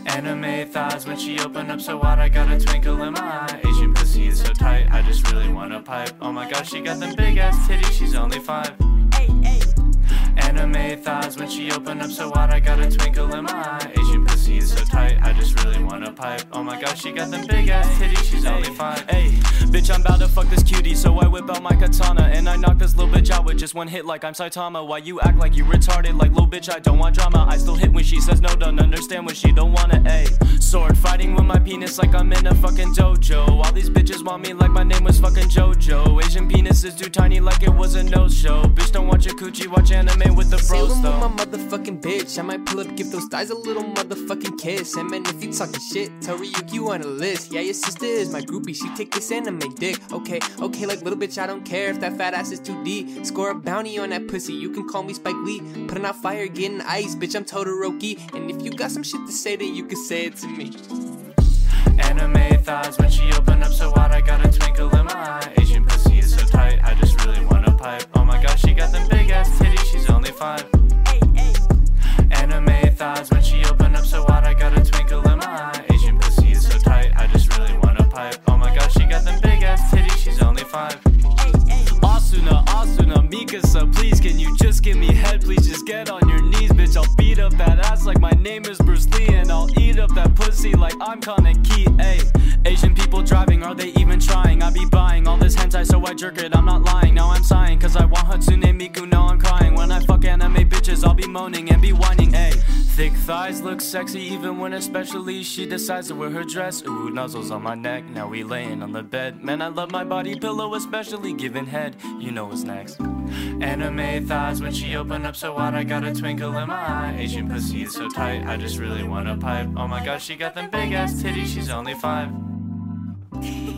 Anime thighs when she open up so wide, I got a twinkle in my eye. Asian pussy is so tight, I just really wanna pipe. Oh my god, she got them big ass titties, she's only 5. Anime thighs when she open up so wide, I got a twinkle in my eye. Asian pussy is so tight, I just really wanna pipe. Oh my god, she got them big ass titties, she's only 5. Hey, bitch, I'm about to fuck this cutie, so I whip out my katana and I knock this little bitch out with just one hit like I'm Saitama. Why you act like you retarded? Like, little bitch, I don't want drama. I still hit when she says no, don't understand when she don't wanna. Sword fighting with my penis like I'm in a fucking dojo. All these bitches want me like my name was fucking JoJo. Asian penis is too tiny like it was a no-show. Bitch, don't watch your coochie, watch anime with the bros though. With my motherfucking bitch, I might pull up, give those thighs a little motherfucking kiss. And man, if you talking shit, tell Ryuki you on a list. Yeah, your sister is my groupie, she take this anime dick. Okay, like little bitch, I don't care if that fat ass is too deep. Score a bounty on that pussy, you can call me Spike Lee. Putting out fire, getting ice, bitch, I'm Todoroki. And if you got some shit to say, then you can say it to me. Anime thighs when she open up so wide, I got a twinkle in my eye. Asian pussy is so tight, I just really wanna pipe. Oh my god, she got them big ass titties, she's only 5. Anime thighs when she open up so wide, I got a twinkle in my eye. Asian pussy is so tight, I just really wanna pipe. Oh my god, she got them big ass titties, she's only 5. Asuna, Mikasa, please can you just give me head? Please just get on your knees, bitch. I'll beat up that ass like my name is Bruce Lee, and I'll eat up that pussy like I'm Kaneki. Ayy, Asian people driving, are they even trying? I be buying all this hentai, so I jerk it. I'm not lying, now I'm sighing, cause I want Hatsune Miku, now I'm crying. When I fuck anime bitches, I'll be moaning and be whining. Ayy, thick thighs look sexy even when especially she decides to wear her dress. Ooh, nuzzles on my neck, now we laying on the bed. Man, I love my body pillow, especially giving head. You know what's next. Anime thighs when she open up so wide, I got a twinkle in my eye. Asian pussy is so tight, I just really wanna pipe. Oh my god, she got them big ass titties, she's only 5.